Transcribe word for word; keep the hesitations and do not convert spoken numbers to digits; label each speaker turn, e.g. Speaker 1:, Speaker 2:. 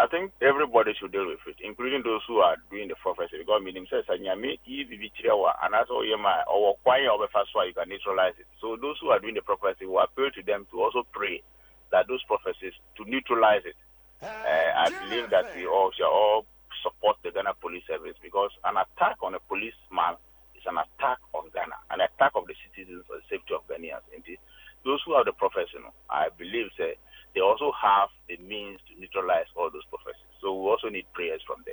Speaker 1: I think everybody should deal with it, including those who are doing the prophecy. Because meaning says, and that's all you might or quiet over fast why you can neutralize it. So those who are doing the prophecy will appeal to them to also pray that those prophecies to neutralize it. Uh, I believe that we all shall all support the Ghana Police Service because an attack on a policeman is an attack on Ghana, an attack of the citizens or the safety of Ghanaians. Indeed, those who are the professional, I believe, say, they also have the means to neutralize all those prophecies. So we also need prayers from them.